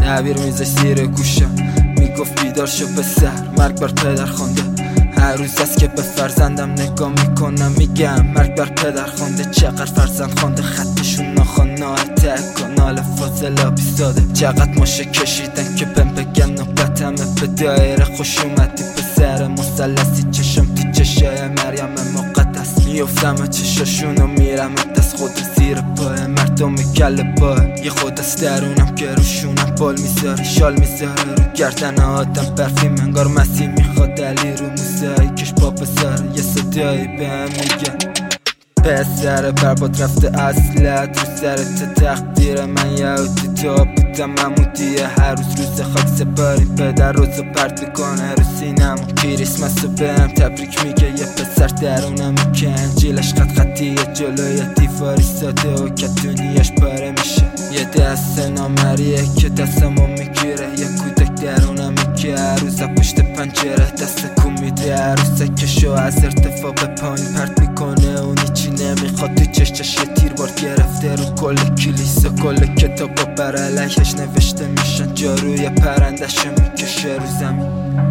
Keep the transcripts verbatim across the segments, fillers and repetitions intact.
تعبیر میزش زیر گوشم میگفت بیدار شو پسر، مرگ بر پدر خونده. هر روز است که به فرزندم نگاه میکنم میگم مرگ بر پدر خونده. چقدر فرزند خونده خطشون ناخوانای تک کانال فاضلا بیستاده. چقدر ماشه کشیدن که بهم بگن نوبتمه به دایره خوش اومدی پسر مثلثی. چشم تو چشای مریم مقدس میفتم چشاشونو میرم دست خود زیر پای مردم کل پای. یه خود از درونم که روشونم بال میذاره شال میذاره رو گردن آدم برفیم انگار مسیح میخواد علی رو موسایی کش پا بذاره. یه صدایی بهم میگه پسر برباد رفته اصلت رو سرت تقدیر من یهودی تا بودم ممودیه. هر روز روز خاک سپاری پدر روزو پرت میکنه رو سینم. کریسمس رو بهم تبریک میگه یه پسر درونم که انجیلش خط خطیه جلوی دیواری ساده و کتونیش پاره میشه. یه دست نامریه که دستمو میگیره، یه کودک درونم که هر روز پشت پنجره دست کو میده. عروسه که شو از ارتفاع به پایین پرت میکنه اون هیچی نمیخواد تو چشش یه تیر بار گرفته رو کل کلیسا. کل کتابا بر علیهش نوشته میشن جاروی پرندش میکشه رو زمین.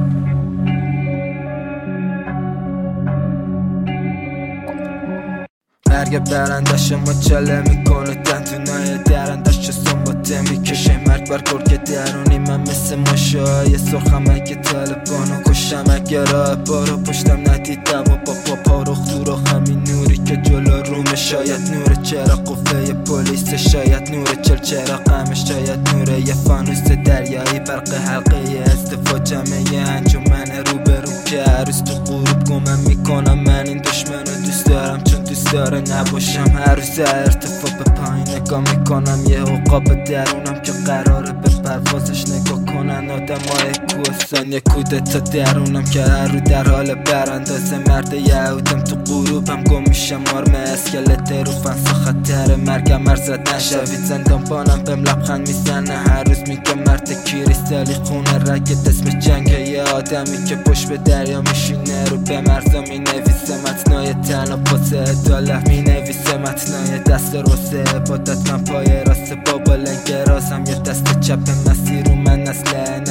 مرگ برندش مچاله میکنه دندونای درندش چه سنباته میکشه. مرگ بر گرگ درونی من مثل ماشای سرخم اگه طالبانو کشم اگه راه بارو پشتم ندیدم و با پا پا رخ دورو همین نوری که جلو رومه. شاید نور چراغ قوه پلیس، شاید نور چل چراغ همش، شاید نور یه فانوس دریایی برق حلقه استفا جمعه انجمن روبرو که عروس تو غروب گمم میکنم. من این دشمنو دوست دارم چون دوست داره نباشم. هر روز ارتفاع به پایین نگاه میکنم یه عقاب درونم که قراره به پروازش نگاه کنن آدمای کوهستان. یه کودتا درونم که هر رو در حال براندازه. مرد یهودم تو غروبم گم میشم آرم اسکلت رو فنسا خطر مرگم مرزد نشوید. زندان بانم بهم لبخند میزنه هر روز میگه مرد کریستالی خونه رگت اسم جنگه. یه آدمی که پشت به دریا میشینه رو به مرزا مینویسه متنای تنها پاسه عدالت مینویسه متنای دست روسه عبادت. من پای راست بابا لنگ رازم یه دست چپ مسیر رو من نسله